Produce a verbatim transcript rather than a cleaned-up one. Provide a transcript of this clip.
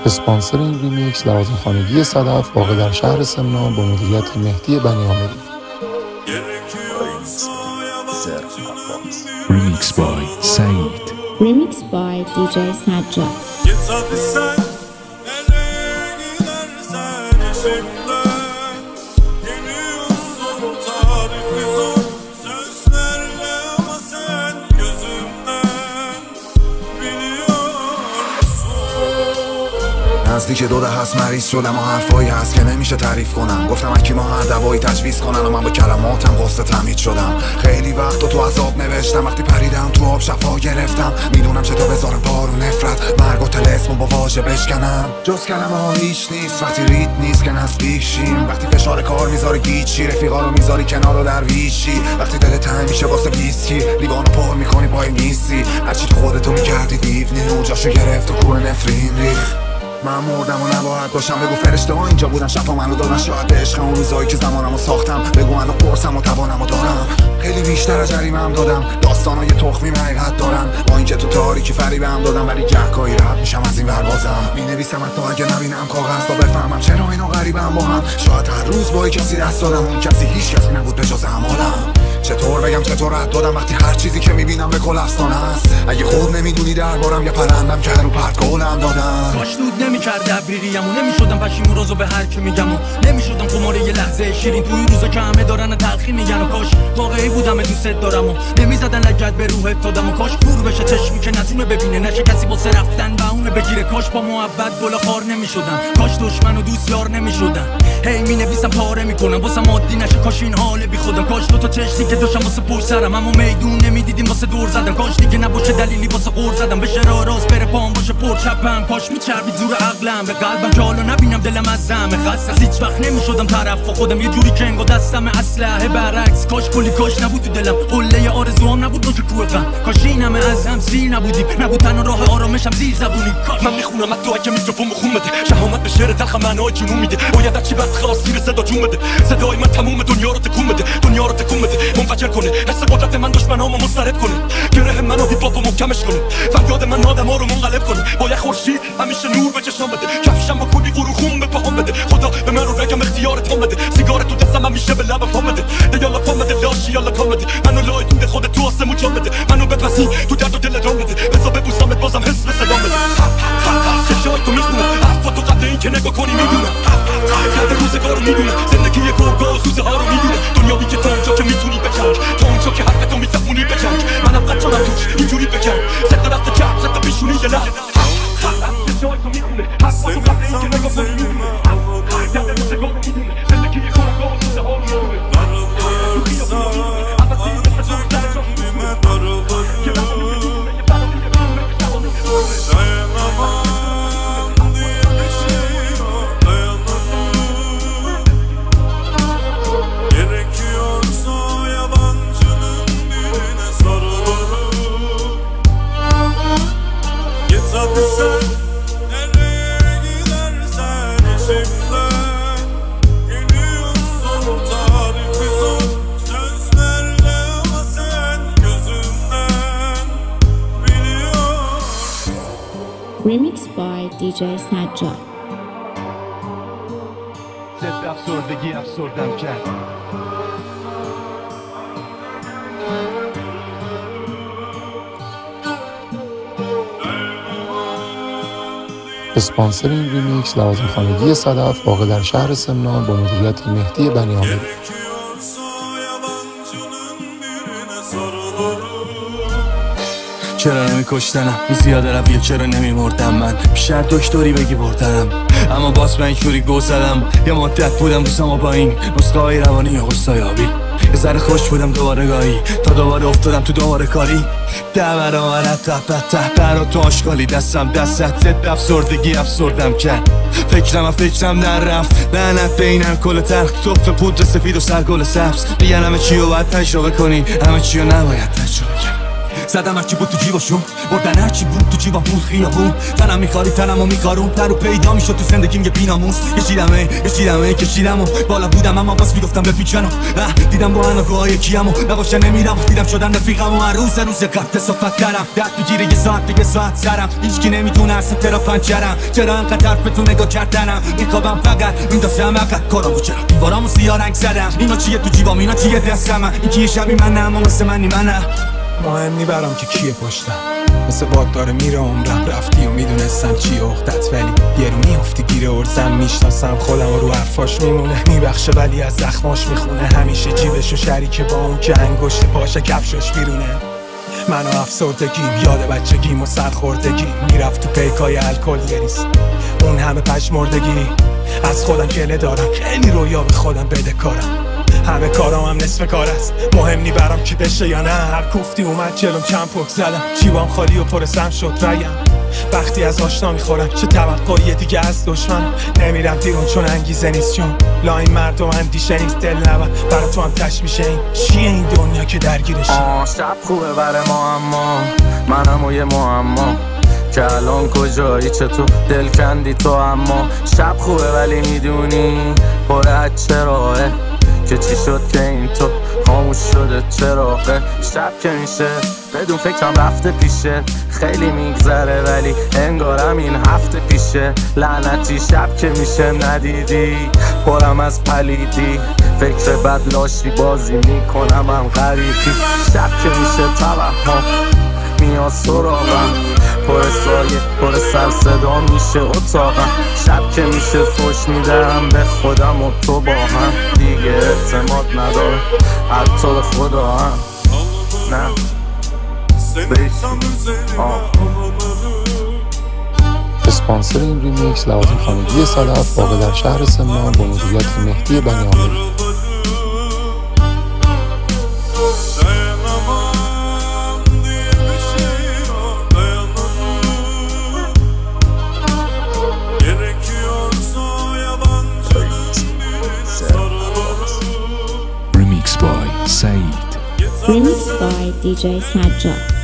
اسپانسر این ریمیکس لوازم خانگی صدف واقع در شهر سمنان با مدیریت مهدی بنیامری. Remix by Said. Remix by دی جی Sajjad. نزدیک دو ده هست مریض شدم و حرفایی هست که نمیشه تعریف کنم. گفتم اکی ما هر دوایی تجویز کنن و من با کلماتم قصه تمهید شدم. خیلی وقت و تو عذاب نوشتم، وقتی پریدم تو آب شفا گرفتم. میدونم چطور بذارم بارو نفرت مرگ و طلسم با واژه بشکنم. جز کلمه ها هیچ نیست وقتی ریت نیست که نزدیک شیم. وقتی فشار کار میذاری گیچی، رفیقا رو میذاری کنار و درویشی. وقتی دل تنگ میشه واسه ویسکی، لیوانو پر میکنی پای نیستی. هرچی تو خودتو میکردی دیوونی و جاشو گرفت و کوه نفرین ریخت. من مردم و نباید باشم، بگو فرشته ها اینجا بودن شفا منو دادن. شاید به عشق اون روزایی که زمانمو ساختم، بگو منو پرسم و توانمو دارم. خیلی بیشتر از جریمه‌ام دادم، داستانای تخمی حقیقت دارن. با اینکه تو تاریکی فریبم دادم، ولی گهگاهی رد میشم از این ور بازم. مینویسم حتی اگه نبینم کاغذ تا بفهمم چرا اینا غریبم با هم. شاید هر روز با کسی دست دادم، اون کسی هیچ کسی نبود به جز اعمالم. چطور بگم چطور رد دادم وقتی هر چیزی که میبینم به کل افسانه است. اگه خود نمیدونی دربارم یا پرندم که رو پرت گلم دادن. کاش دود نمیکرد ابریریم و نمیشدم پشیمون روزو به هر کی میگم و نمیشدم خماره یه لحظه شیرین توی روزا که همه دارن تلخی میگن. و کاش واقعی بودم دوست دارم و نمیزدن لگد به روحت دادم. و کاش پور بشه چشمی که نتونه ببینه، نشه کسی واسه رفتن بهونه بگیره. کاش با محبت گل خار نمیشدم، کاش دشمن و دوست یار نمیشدن. هی مینویسم پاره میکنم واسه عادی نشه، کاش این حال بی خودم. کاش دو تا چشمی که داشتم واسه پشت سرم اما میدون نمیدیدیم واسه دور زدم. کاش دیگه نباشه دلیلی واسه قور زدم، بشه راه راست بره پام باشه پر چپم. کاش میچربید زور عقلم به قلبم که حالا نبینم دلم از زمه خسته. هیچ وقت نمیشدم طرف خودم، یه جوری که انگار دستم اسلحه برعکس. کاش کلی کاش نبود تو دلم، قله آرزوام نبود نوک کوه غم. کاش این همه از هم سیر نبودیم، نبود تنها راه آرامشم زیر زبونی. کاش من میخونم تو اگه میکروفون خون بده، شهامت به شعر تلخ معنای جنون میده. باید هرچی وقت خواست زیر صدا جون بده، صدای من تموم دنیا رو تکون بده، دنیا رو تکون بده، منفجر کنه. حس قدرت من دشمنامو مضطرب کنه، گره منو هیپ هاپو محکمش کنه. فریاد من آدما رو منقلب کنه. باید خورشید همیشه نور به چشام بده، کفشم با کلی قرو خون به پاهم بده. خدا به من رو رگم اختیارت هم بده، سیگار تو دستم همیشه به لبم پام بده. دیالا پام بده لاشی یالا کام بده، منو لای دود خودت تو آسمون جام بده. منو بپسی تو درد و دل رام بده، بزا ببوسامت بازم حس به صدام بده. چشای تو میخونم حرفاتو قبل این که نگاه کنی میدونم. یاد روزگار رو میدونم، زندگی گرگا و سوزه ها رو میدونم. دنیا میگه تا اونجا که میتونی بجنگ، تا اونجا که حرفتو میفهمونی بجنگ. منم قطعانم توش اینجوری بگم، زده دست چپ زده پیشونی یه لحظه. چشای تو میخونه حرفاتو قبل این که نگاه کنی میدونم. یاد روزگار رو میدونم، زندگی گرگا و سوزه ها رو میدونم. Remix by دی جی Sajjad. ضد افسردگی افسردم کرد. اسپانسر این ریمیکس لوازم خانگی صدف واقع در شهر سمنان با مدیریت مهدی بنیامری. چرا نمی کشتنم بی زیاده رویه، چرا نمی مردم من بیشتر دکتری بگی بردنم. اما باز من اینجوری گو زدم، یه مدت بودم دوستم با این نسخه های روانی یا غصایابی. یه ذره خوش بودم دوباره گاهی تا دوباره افتادم تو دوباره کاری. ده برامرد تحت ته برا تو آشکالی، دستم دستت ضد افسردگی افسردم کرد. فکرم فکرم در رفت، لعنت به این الکل تلخ، توف پودر سفید و سرگل سبز. میگن همه چی رو باید تجربه کنی، همه چی رو نباید تجربه کنی. زدم هرچی بود تو جیباشون، بردن هرچی بود تو جیبم پول خیابون. تنم میخاری تنمو میخارون، در و پیدا میشد تو زندگیم یه بیناموس. کشیدمه کشیدمه کشیدمو بالا بودم اما باز میگفتم بپیچنم. دیدم با اناگوهای کیمو نباشه نمیرم، دیدم شدن رفیقم و هر روز روز قبل صحبت کردم. دست بگیره یه ساعت دیگه ساعت سرم، هیچکی نمیتونه اصلا ترا پنچرم. چرا انقدر حرف به تو نگاه کردنم، میخوابم فقط میندازم عقب کارامو، چرا دیوارامو سیاه رنگ زدم. اینا چیه تو جیبام، اینا چیه دستم، این کیه شبی من نه اما مثل منی من نه. مهم نی برام که کیه پشتم، مثل باد داره میره عمرم. رفتی و میدونستم چی اختت، ولی یه رو میافتی گیره ارزم. میشناسم خودم و رو حرفاش میمونه، میبخشه ولی از زخماش میخونه. همیشه جیبشو شریکه با اون که انگشت پاشه کفشش بیرونه. من و افسردگیم، یاد بچگیم و سرخوردگیم، میرفت تو پیکای الکل یه ریز. اون همه پشمردگی از خودم گله دارم، خیلی رویا به خودم بده کارم. همه کارام هم نصف کار است، مهم نی برام که بشه یا نه. هر کوفتی اومد جلوم چند پک زدم، جیبام خالی و پرسم شد ریم. وقتی از آشنا میخورم چه توقعی دیگه از دشمن. نمیرم دیرون چون انگیزه نیست، چون لا این مردم اندیشه نیست. دل نبر برای تو هم تش میشه، این چیه این دنیا که درگیرشی. شب خوبه برای ما اما منم و یه معما که الان کجایی، چطور دل کندی تو. اما شب خوبه ولی میدونی پر از چراغه، که چی شد که این تو خاموش شده چراغه. شب که میشه بدون فکرم رفته پیشه، خیلی میگذره ولی انگارم این هفته پیشه. لعنتی شب که میشه ندیدی پرم از پلیدی، فکر بد لاشی بازی میکنم هم غریبی. شب که میشه توهم میاد سراغم، پر سایه پر سر صدا میشه اتاقم. شب که میشه فوش میدم به خودم و تو با هم، دیگه اعتماد نداره حتی به خدا هم. نه اسپانسر این ریمیکس لوازم خانگی صدف واقع در شهر سمنان با مدیریت مهدی بنیامین. Remixed by Said. Remixed by D J Sajjad.